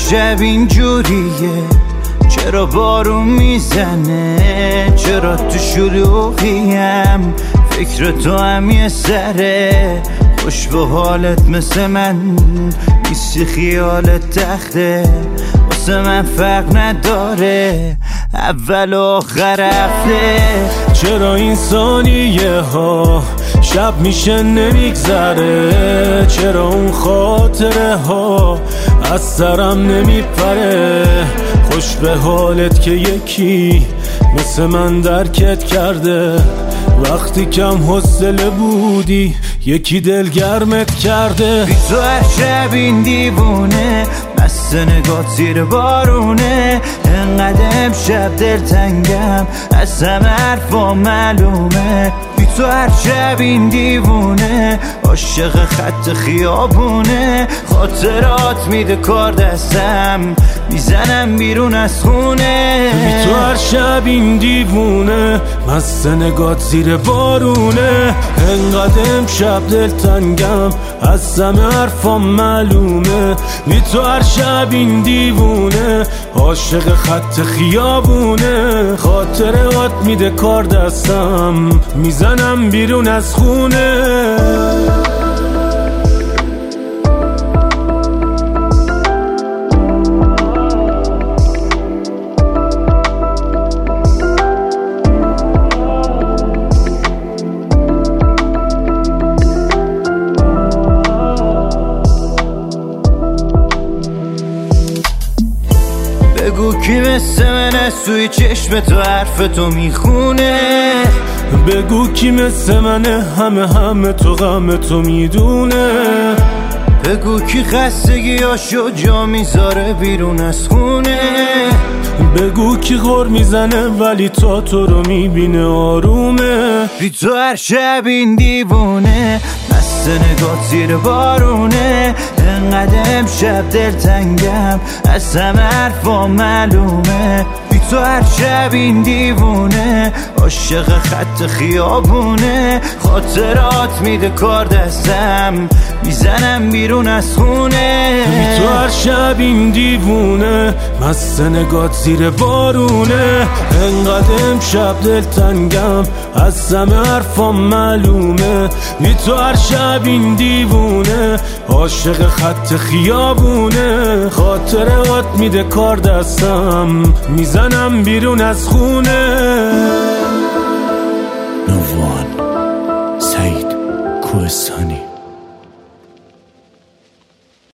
شب اینجوریه؟ چرا بارون میزنه؟ چرا تو شلوغیم؟ فکر تو هم یه سره، خوش به حالت مثل من نیستی، خیالت تخته واسه من فرق نداره اول و آخر هفته. چرا این ثانیه ها شب میشه نمیگذره؟ چرا اون خاطره ها از سرم نمیپره؟ خوش به حالت که یکی مثل من درکت کرده، وقتی کم حوصله بودی یکی دلگرمت کرده. بی تو هر شب این دیوونه، مست نگات زیر بارونه، انقدر امشب دلتنگم از همه حرفا معلومه. بی تو هر شب این دیوونه، عاشق خط خیابونه، خاطرات میده کار دستم میزنم بیرون از خونه. بی تو هر شب این دیوونه، مست نگات زیر بارونه، انقدر امشب دلتنگم از همه حرفا معلومه. بی تو هر شب این دیوونه، عاشق خط خیابونه، خاطرات میده کار دستم میزنم بیرون از خونه. بگو کی مثل من از توی چشم تو حرف تو میخونه؟ بگو کی مثل منه همه تو غم تو میدونه؟ بگو کی خستگیاشو جا میذاره بیرون از خونه؟ بگو کی غر میزنه ولی تا تو رو میبینه آرومه؟ بی تو هر شب این دیوونه، مست نگات زیر بارونه، انقدر امشب دلتنگم از همه حرفا معلومه. بی تو هر شب این دیوونه، عاشق خط خیابونه، خاطرات میده کار دستم میزنم بیرون از خونه. بی تو هر شب این دیوونه، مست نگات زیر بارونه، انقدر امشب دلتنگم از همه حرفا معلومه. بی تو هر شب این دیوونه، عاشق خط خیابونه، خاطرات میده کار دستم میزنم بیرون از خونه. نووان سعید کوهستانی.